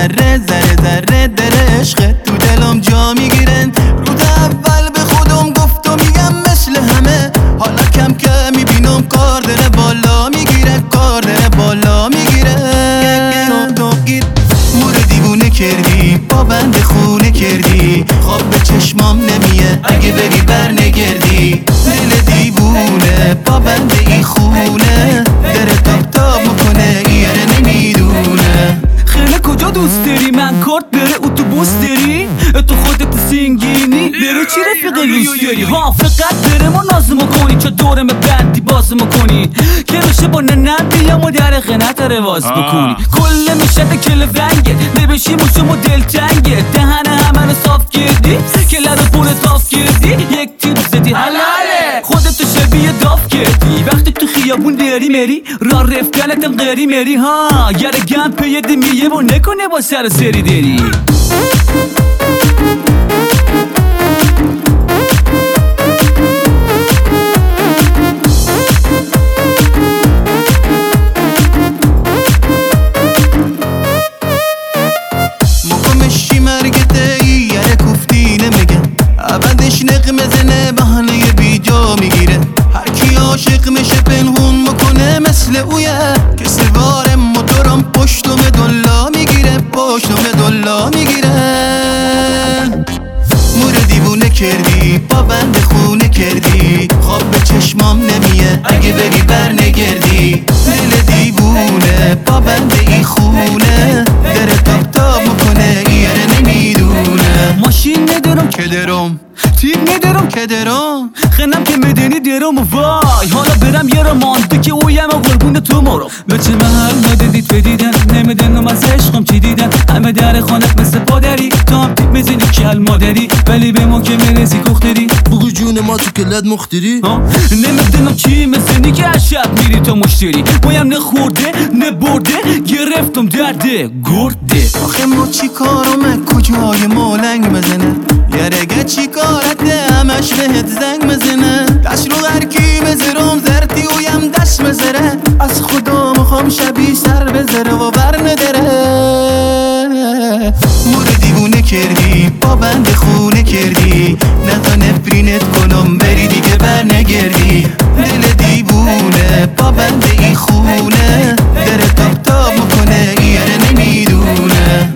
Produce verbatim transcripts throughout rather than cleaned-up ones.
ذره ذره ذره در عشقت تو دلم جا میگیرن. رود اول به خودم گفت و میگم مثل همه، حالا کم که میبینم کار داره بالا میگیره، کار داره بالا میگیره. مور دیوونه کردی، با بند خونه کردی، خواب به چشمام نمیه اگه بری بر نگردی. دل دیوونه با بند این خونه داره تاب تاب میکنه یاره نمیدونه. خیلی کجا دوست داری؟ من کارت بره اتوبوس داری؟ تو خودت سینگینی بره چی رفیق لوس داری؟ ها فقط بره ما نازم کنی، چه دورم بندی بازم کنی که بشه با ننم بیام و در خنت رواز بکنی. کل میشه کل ونگه نبشی موشم و دل تنگه، دهن همه رو صاف کردی که لر پول صاف کردی، یک تیر زدی حلاله خودت شبیه داف کردی. وقتی تو خیابون داری مری را رفتنتم غیری مری، ها یاره گم پیه میه و نکنه با سر سری داری. مقامشی مرگته یاره کوفتی نمیگم، عبدش نقمه زنه بحانه بی جا میگیره. هرکی عاشق میشه پنهون مکنه مثل اویه که سوار موتورم پشتم دلا میگیره، پشتم دلا میگیره. مور دیوونه کردی، با بند خونه کردی، خواب به چشمام نمیه اگه بری بر نگردی. دل دیوونه با بند این خونه داره تاب تاب میکنه یاره نمیدونه. ماشین ندارم که درم تیر ندارم که درم خنم که مدنی درم و وای حالا برم یه را مانده که اویم و قربون تو مرو. بچه محل ندیدید بدیدن نمیدنم از عشقم چی دیدن، همه در خانت مثل پادری تو هم تیپ میزنی کل مادری، ولی به ما که میرسی کختری بگو جون ما تو کلت مختری. نمیدنم چی میزنی که از شب میری تو مشتری، بایم نخورده نبرده گرفتم درده گرده. آخه ما چی کارمه کجای مالنگ مزنه، یارگه چی کارته همش بهت زنگ مزنه. دست رو غرکی مزرم زرتی ویم دست مزره، از خدا میخوام شبی سر بزره و بر نداره. مور دیوونه کردی، با بند خونه کردی، نتا نفرینت کنم بری دیگه بر نگردی. دل دیوونه با بند این خونه داره تاب تاب میکنه یاره نمیدونه.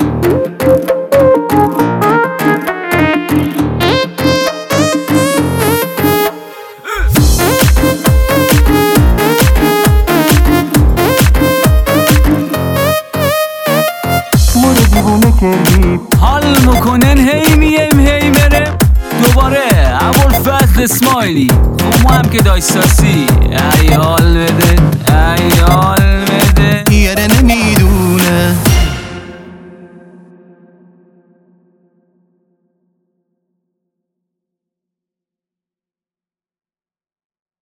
حال میکنن هی میم هی مره دوباره ابوالفضل اسماعیلی، خب ما هم که دایستاسی ای حال